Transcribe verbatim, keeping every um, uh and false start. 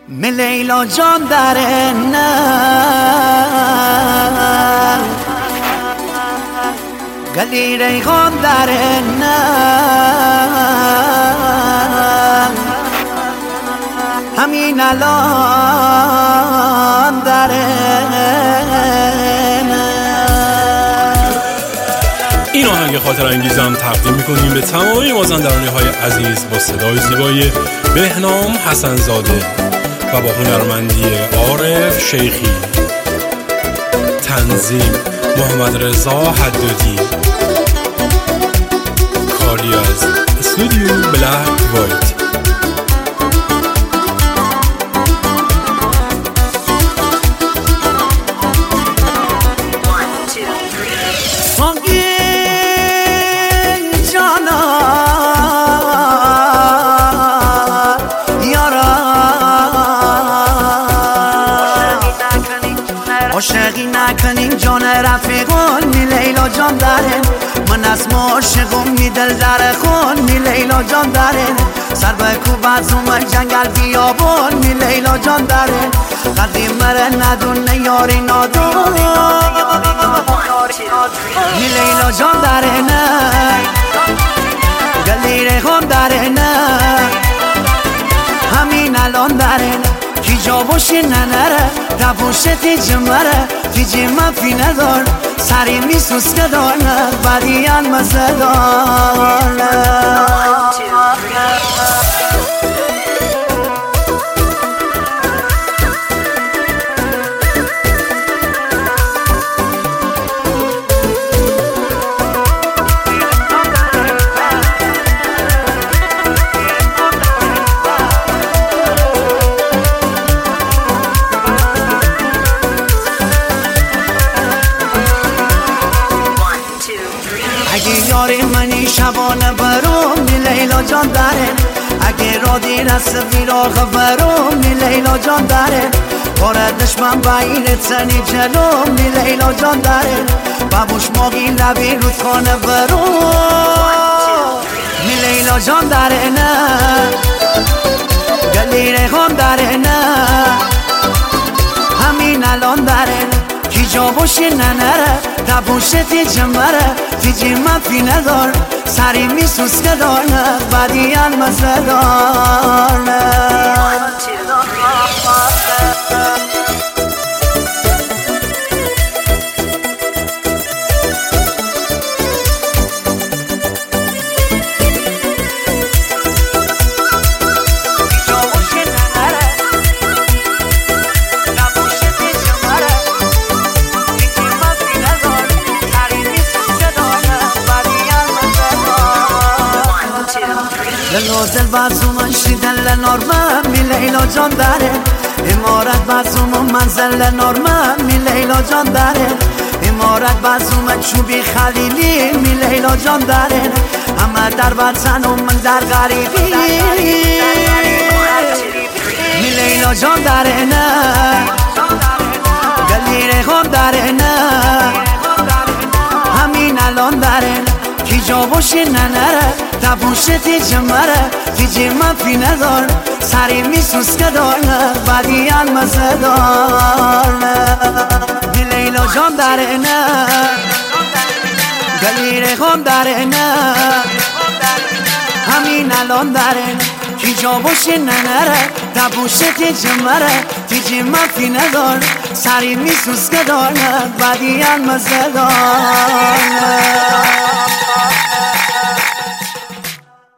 من لیلا جان در نه گلی ریحان در نه همین الان در نه. این آهنگ خاطر انگیزم تقدیم میکنیم به تمامی مازندرانی های عزیز با صدای زیبای بهنام حسن زاده و با هنرمندی عارف شیخی، تنظیم محمد رضا حدادی، کاری از استودیو بلک وایت. عاشقی نکنیم جان رفیقان می لیلا جان داره، من از ما عاشقم می دل در خون می لیلا جان داره، سر به کوب از اومد جنگل بیابان می لیلا جان داره، قدیم مره ندونه یاری نادون می لیلا جان داره نه گلی ریحان داره نه همین الان داره کی جا باشه ننره تبوشه تیجه مره تیجه من فی ندار سری می سوسکه دارنه بدیان مزه دارنه. اگه یاری منی شبانه برام می لیلا جان داره، اگه را دیر است فراغ برام می لیلا جان داره، کار دشمن بایره تنی جلوم می لیلا جان داره، بابوش ماگی لبی رودخانه برام می لیلا جان داره نه گلی ریحان داره نه همین الان داره کی جا باشه ننره تبوشه تیجه مره تیجه من فی ندار سری می سوسکه دارنه بدیان مزه دارنه. لازل بازومن شیدن لنورمن می لیلا جان داره، امارت بازومن منزل لنورمن می لیلا جان داره، امارت بازومن چوبی خلیلی می لیلا جان داره، همه در وطن و من در غریبی می لیلا جان داره نه گلی ریحان داره نه همین الان داره کی جا باشه ننره تبوشه تیجه مره تیجه من فی ندار سری می سوسکه دارنه بدیان مزه دارنه می لیلا جان داره نه گلی ریحان داره نه همین الان داره کی جا باشه ننره تبوشه تیجه مره تیجه من فی ندار سری می سوسکه دارنه بدیان مزه دارنه.